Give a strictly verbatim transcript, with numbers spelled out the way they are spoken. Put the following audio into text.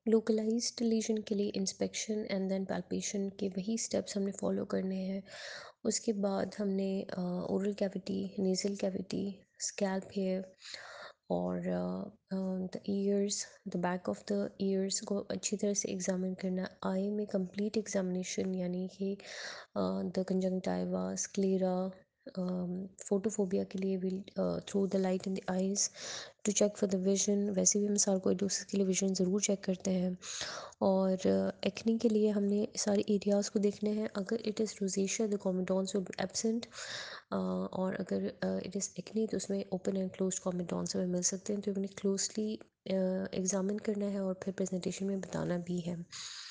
Localised legion के लिए inspection and then palpation के वही स्टेप्स हमने फॉलो करने हैं। उसके बाद हमने oral cavity, nasal cavity, scalp hair और the ears, the back of the ears को अच्छी तरह से एग्जामिन करना। आई में कंप्लीट एग्जामिनेशन यानी कि द कंजंक्टिवा, स्क्लेरा, फोटोफोबिया के लिए will through the light in the eyes to check for the vision. वैसे भी हम सार्कोइडोसिस के लिए विजन ज़रूर चेक करते हैं। और एक्ने के लिए हमने सारे एरियाज़ को देखने हैं। अगर it is rosacea the comedones will be absent, और अगर इट इज़ एक्ने तो उसमें ओपन एंड क्लोज कॉमेडोन्स हमें मिल सकते हैं। तो उन्हें क्लोजली एग्जामिन करना है और फिर प्रेजेंटेशन में बताना भी है।